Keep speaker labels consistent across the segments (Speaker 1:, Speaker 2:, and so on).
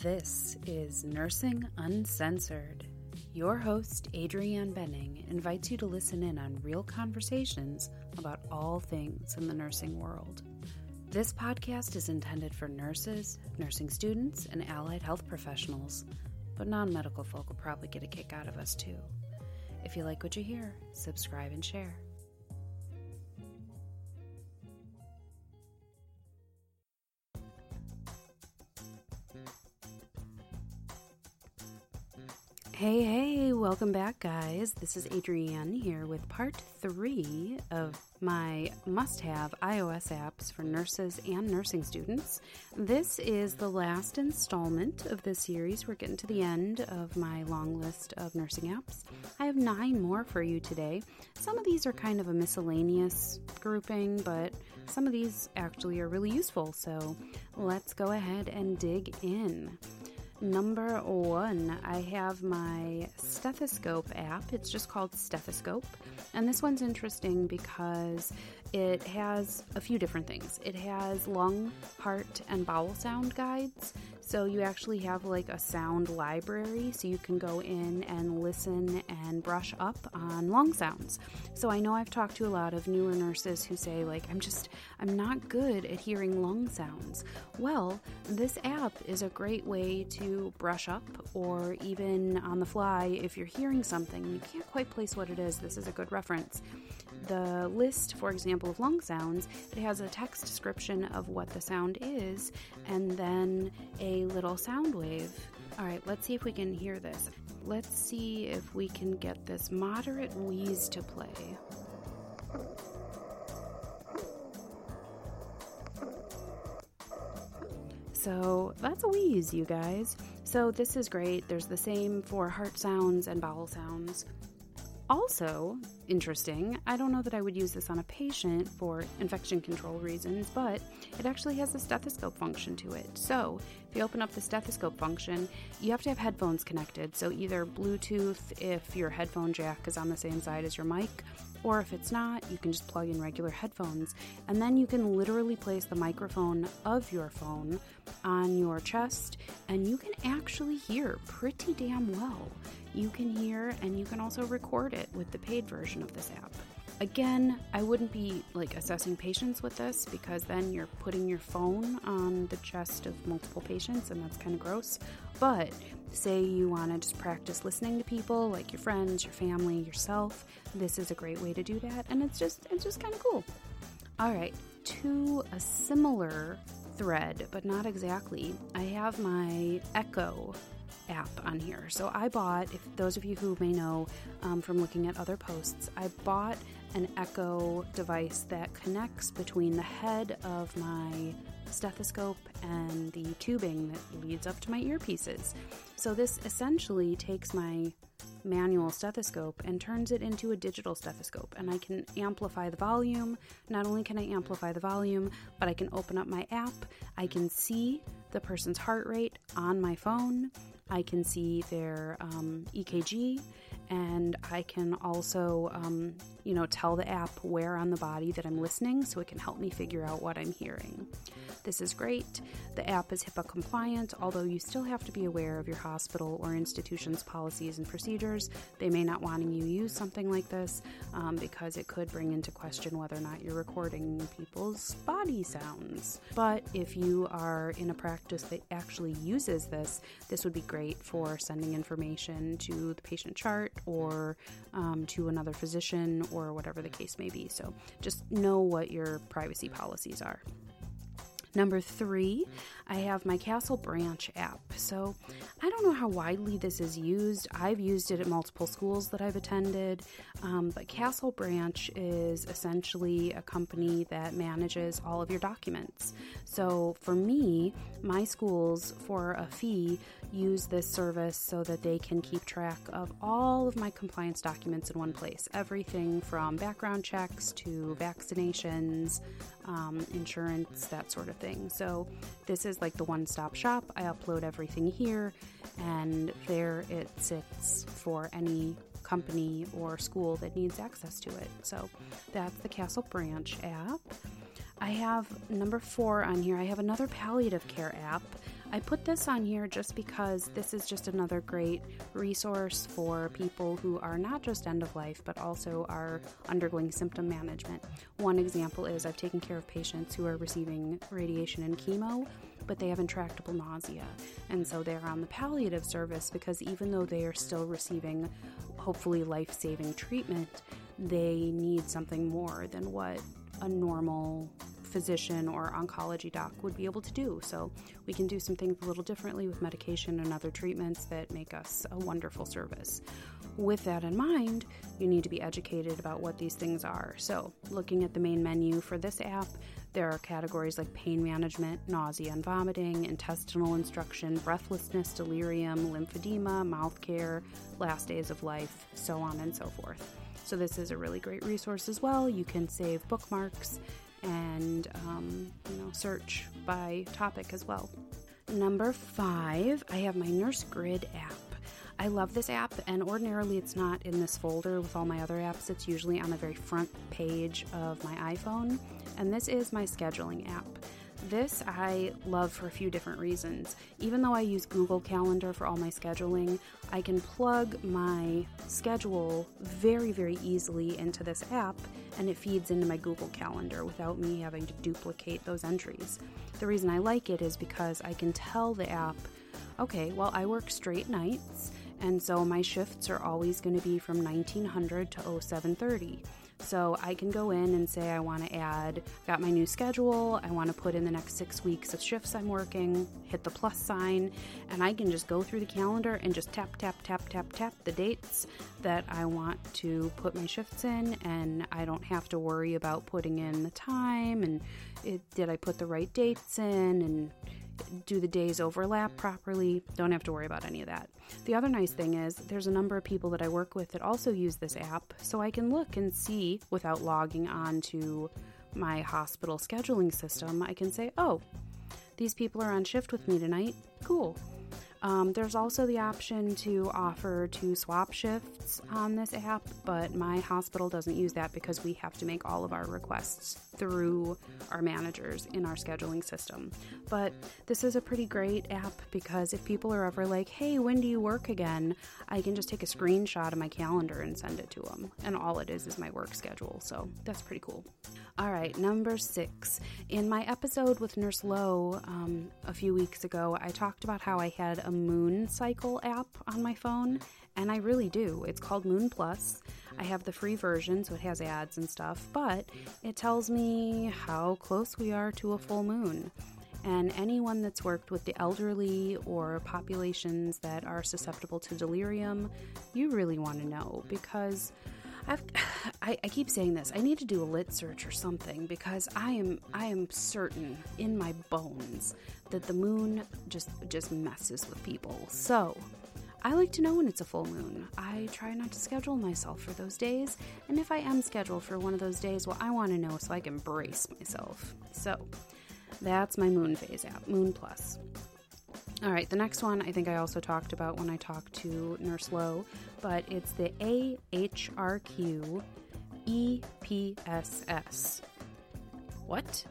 Speaker 1: This is Nursing Uncensored. Your host, Adrienne Benning, invites you to listen in on real conversations about all things in the nursing world. This podcast is intended for nurses, nursing students, and allied health professionals, but non-medical folk will probably get a kick out of us too. If you like what you hear, subscribe and share. Hey, welcome back, guys. This is Adrienne here with part 3 of my must-have iOS apps for nurses and nursing students. This is the last installment of this series. We're getting to the end of my long list of nursing apps. I have 9 more for you today. Some of these are kind of a miscellaneous grouping, but some of these actually are really useful, so let's go ahead and dig in. Number 1, I have my stethoscope app. It's just called Stethoscope. And this one's interesting because it has a few different things. It has lung, heart, and bowel sound guides. So you actually have like a sound library, so you can go in and listen and brush up on lung sounds. So I know I've talked to a lot of newer nurses who say like, I'm not good at hearing lung sounds. Well, this app is a great way to brush up, or even on the fly, if you're hearing something, you can't quite place what it is. This is a good reference. The list, for example, of lung sounds, it has a text description of what the sound is, and then a little sound wave. All right, let's see if we can hear this. Let's see if we can get this moderate wheeze to play. So that's a wheeze, you guys. So this is great. There's the same for heart sounds and bowel sounds. Also, interesting, I don't know that I would use this on a patient for infection control reasons, but it actually has a stethoscope function to it. So if you open up the stethoscope function, you have to have headphones connected. So either Bluetooth if your headphone jack is on the same side as your mic, or if it's not, you can just plug in regular headphones. And then you can literally place the microphone of your phone on your chest, and you can actually hear pretty damn well. You can hear, and you can also record it with the paid version of this app. Again, I wouldn't be like assessing patients with this, because then you're putting your phone on the chest of multiple patients, and that's kind of gross. But say you want to just practice listening to people, like your friends, your family, yourself, this is a great way to do that, and it's just kind of cool. All right, to a similar thread, but not exactly, I have my Echo app on here. So I bought, if those of you who may know from looking at other posts, I bought an Echo device that connects between the head of my stethoscope and the tubing that leads up to my earpieces. So this essentially takes my manual stethoscope and turns it into a digital stethoscope, and I can amplify the volume. Not only can I amplify the volume, but I can open up my app. I can see the person's heart rate on my phone. I can see their EKG, and I can also, tell the app where on the body that I'm listening, so it can help me figure out what I'm hearing. This is great. The app is HIPAA compliant, although you still have to be aware of your hospital or institution's policies and procedures. They may not want you to use something like this because it could bring into question whether or not you're recording people's body sounds. But if you are in a practice that actually uses this, this would be great for sending information to the patient chart or to another physician or whatever the case may be. So just know what your privacy policies are. Number 3, I have my Castle Branch app. So I don't know how widely this is used. I've used it at multiple schools that I've attended, but Castle Branch is essentially a company that manages all of your documents. So for me, my schools, for a fee, use this service so that they can keep track of all of my compliance documents in one place. Everything from background checks to vaccinations, insurance, that sort of thing. So this is like the one-stop shop. I upload everything here, and there it sits for any company or school that needs access to it. So that's the Castle Branch app. I have number 4 on here. I have another palliative care app. I put this on here just because this is just another great resource for people who are not just end of life, but also are undergoing symptom management. One example is I've taken care of patients who are receiving radiation and chemo, but they have intractable nausea. And so they're on the palliative service because even though they are still receiving hopefully life-saving treatment, they need something more than what a normal physician or oncology doc would be able to do. So we can do some things a little differently with medication and other treatments that make us a wonderful service. With that in mind, you need to be educated about what these things are. So looking at the main menu for this app, there are categories like pain management, nausea and vomiting, intestinal instruction, breathlessness, delirium, lymphedema, mouth care, last days of life, so on and so forth. So this is a really great resource as well. You can save bookmarks and search by topic as well. Number 5, I have my Nurse Grid app. I love this app, and ordinarily it's not in this folder with all my other apps. It's usually on the very front page of my iPhone, and this is my scheduling app. This I love for a few different reasons. Even though I use Google Calendar for all my scheduling, I can plug my schedule very, very easily into this app, and it feeds into my Google Calendar without me having to duplicate those entries. The reason I like it is because I can tell the app, okay, well, I work straight nights, and so my shifts are always going to be from 1900 to 0730. So I can go in and say I want to add, got my new schedule, I want to put in the next 6 weeks of shifts I'm working, hit the plus sign, and I can just go through the calendar and just tap the dates that I want to put my shifts in, and I don't have to worry about putting in the time and did I put the right dates in and do the days overlap properly? Don't have to worry about any of that. The other nice thing is there's a number of people that I work with that also use this app, so I can look and see without logging on to my hospital scheduling system. I can say, oh, these people are on shift with me tonight. Cool. There's also the option to offer to swap shifts on this app, but my hospital doesn't use that because we have to make all of our requests through our managers in our scheduling system. But this is a pretty great app because if people are ever like, hey, when do you work again? I can just take a screenshot of my calendar and send it to them. And all it is my work schedule. So that's pretty cool. All right, number 6. In my episode with Nurse Lo a few weeks ago, I talked about how I had a moon cycle app on my phone, and I really do. It's called Moon Plus. I have the free version, so it has ads and stuff, but it tells me how close we are to a full moon. And anyone that's worked with the elderly or populations that are susceptible to delirium, you really want to know because I keep saying this. I need to do a lit search or something because I am certain in my bones that the moon just messes with people. So I like to know when it's a full moon. I try not to schedule myself for those days, and if I am scheduled for one of those days, well, I want to know so I can brace myself. So that's my moon phase app, Moon Plus. All right, the next one I think I also talked about when I talked to Nurse Lo, but it's the AHRQ EPSS. What?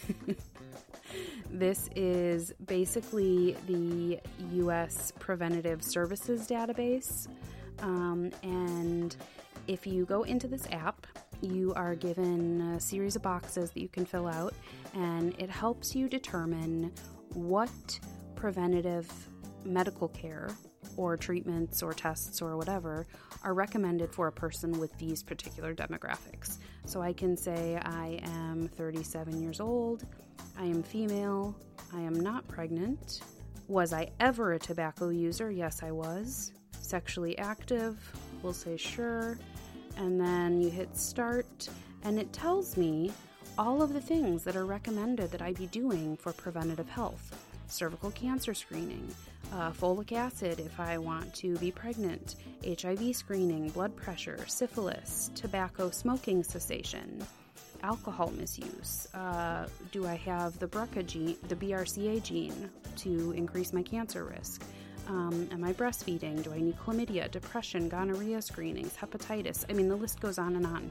Speaker 1: This is basically the U.S. Preventative Services Database, and if you go into this app, you are given a series of boxes that you can fill out, and it helps you determine what preventative medical care or treatments or tests or whatever are recommended for a person with these particular demographics. So I can say I am 37 years old, I am female, I am not pregnant. Was I ever a tobacco user? Yes, I was. Sexually active? We'll say sure. And then you hit start, and it tells me all of the things that are recommended that I be doing for preventative health. Cervical cancer screening, folic acid if I want to be pregnant, HIV screening, blood pressure, syphilis, tobacco smoking cessation, alcohol misuse. Do I have the BRCA gene, the BRCA gene to increase my cancer risk? Am I breastfeeding? Do I need chlamydia, depression, gonorrhea screenings, hepatitis? I mean, the list goes on and on.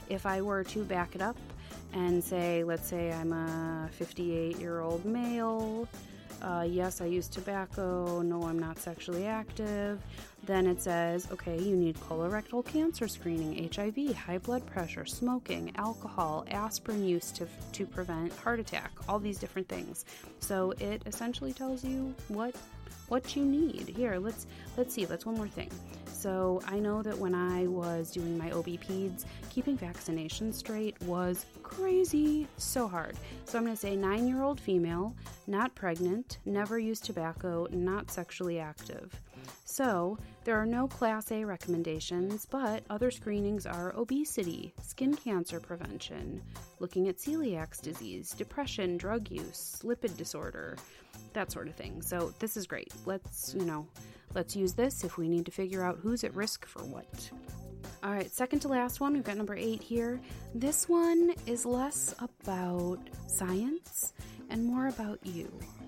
Speaker 1: if I were to back it up and say, let's say I'm a 58-year-old male, yes, I use tobacco, no, I'm not sexually active, then it says, okay, you need colorectal cancer screening, HIV, high blood pressure, smoking, alcohol, aspirin use to prevent heart attack, all these different things. So it essentially tells you what you need. Here, let's see, that's one more thing. So I know that when I was doing my OB-PEDS, keeping vaccinations straight was crazy, so hard. So I'm going to say 9-year-old female, not pregnant, never used tobacco, not sexually active. So there are no Class A recommendations, but other screenings are obesity, skin cancer prevention, looking at celiac disease, depression, drug use, lipid disorder, that sort of thing. So this is great. Let's use this if we need to figure out who's at risk for what. All right, second to last one, we've got number 8 here. This one is less about science and more about you.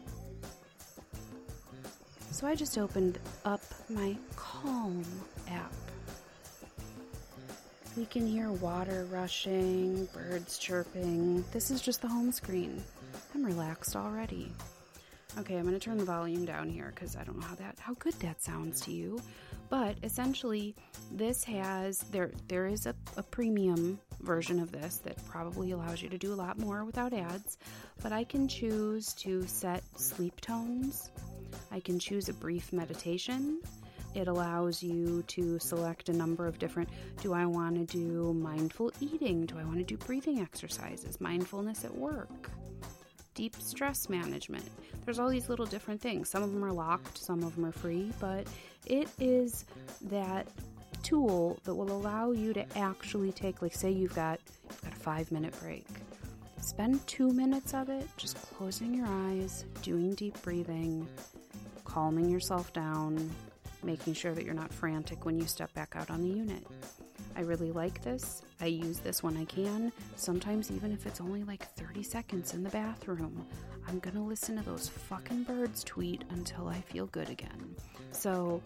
Speaker 1: So I just opened up my Calm app. We can hear water rushing, birds chirping. This is just the home screen. I'm relaxed already. Okay, I'm going to turn the volume down here because I don't know how good that sounds to you. But essentially, this has, there is a premium version of this that probably allows you to do a lot more without ads. But I can choose to set sleep tones. I can choose a brief meditation. It allows you to select a number of different, do I want to do mindful eating? Do I want to do breathing exercises? Mindfulness at work? Deep stress management. There's all these little different things. Some of them are locked, some of them are free, but it is that tool that will allow you to actually take, like say you've got a 5-minute break. Spend 2 minutes of it just closing your eyes, doing deep breathing, calming yourself down, making sure that you're not frantic when you step back out on the unit. I really like this. I use this when I can. Sometimes even if it's only like 30 seconds in the bathroom, I'm gonna listen to those fucking birds tweet until I feel good again. So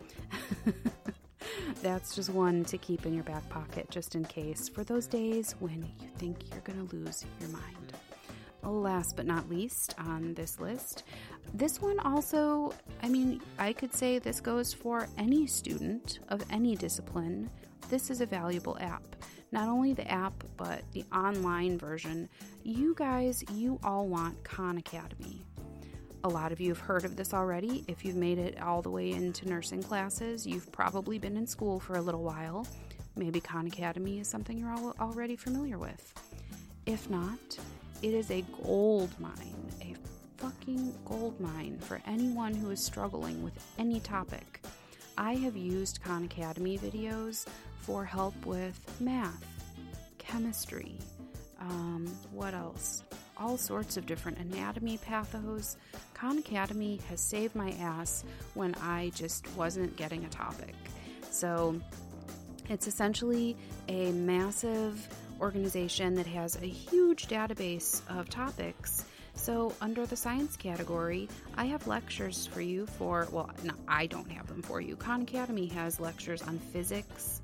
Speaker 1: that's just one to keep in your back pocket just in case for those days when you think you're gonna lose your mind. Last but not least on this list, this one also, I could say this goes for any student of any discipline. This is a valuable app. Not only the app, but the online version. You guys, you all want Khan Academy. A lot of you have heard of this already. If you've made it all the way into nursing classes, you've probably been in school for a little while. Maybe Khan Academy is something you're already familiar with. If not, it is a gold mine, a fucking gold mine for anyone who is struggling with any topic. I have used Khan Academy videos for help with math, chemistry, what else? All sorts of different anatomy pathos. Khan Academy has saved my ass when I just wasn't getting a topic. So it's essentially a massive organization that has a huge database of topics. So under the science category, I have lectures for you I don't have them for you. Khan Academy has lectures on physics,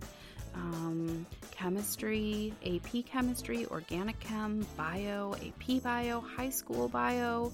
Speaker 1: chemistry, AP chemistry, organic chem, bio, AP bio, high school bio,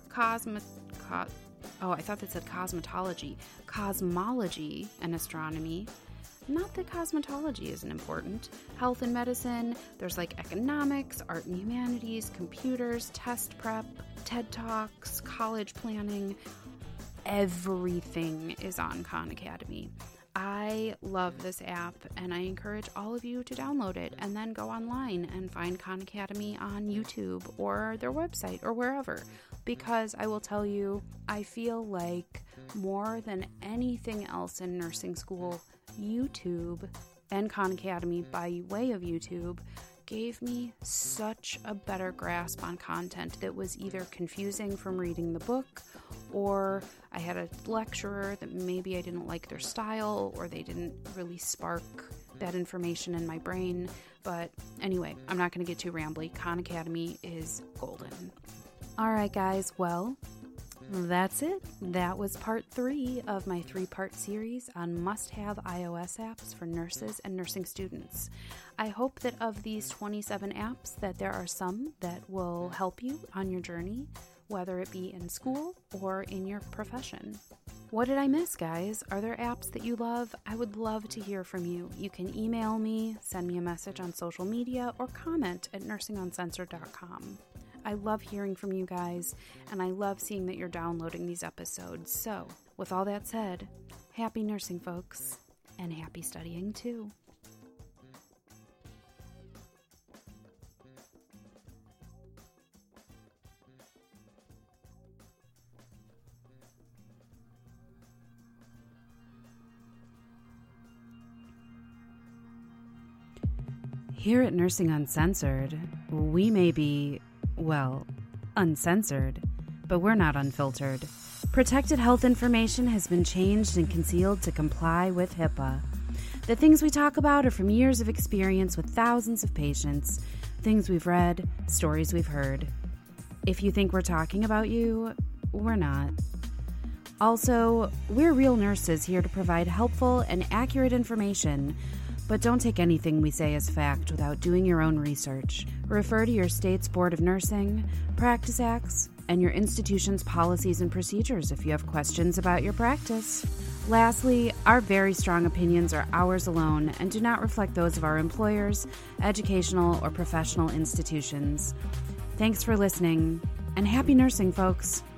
Speaker 1: I thought that said cosmetology, cosmology and astronomy. Not that cosmetology isn't important. Health and medicine, there's like economics, art and humanities, computers, test prep, TED Talks, college planning. Everything is on Khan Academy. I love this app and I encourage all of you to download it and then go online and find Khan Academy on YouTube or their website or wherever. Because I will tell you, I feel like more than anything else in nursing school, YouTube and Khan Academy by way of YouTube gave me such a better grasp on content that was either confusing from reading the book, or I had a lecturer that maybe I didn't like their style, or they didn't really spark that information in my brain. But anyway, I'm not going to get too rambly. Khan Academy is golden. All right, guys. Well, That's it. That was part 3 of my 3-part series on must-have iOS apps for nurses and nursing students. I hope that of these 27 apps that there are some that will help you on your journey, whether it be in school or in your profession. What did I miss, guys? Are there apps that you love? I would love to hear from you. You can email me, send me a message on social media, or comment at nursinguncensored.com. I love hearing from you guys, and I love seeing that you're downloading these episodes. So, with all that said, happy nursing, folks, and happy studying, too. Here at Nursing Uncensored, we may be, well, uncensored, but we're not unfiltered. Protected health information has been changed and concealed to comply with HIPAA. The things we talk about are from years of experience with thousands of patients, things we've read, stories we've heard. If you think we're talking about you, we're not. Also, we're real nurses here to provide helpful and accurate information, but don't take anything we say as fact without doing your own research. Refer to your state's Board of Nursing, Practice Acts, and your institution's policies and procedures if you have questions about your practice. Lastly, our very strong opinions are ours alone and do not reflect those of our employers, educational, or professional institutions. Thanks for listening, and happy nursing, folks.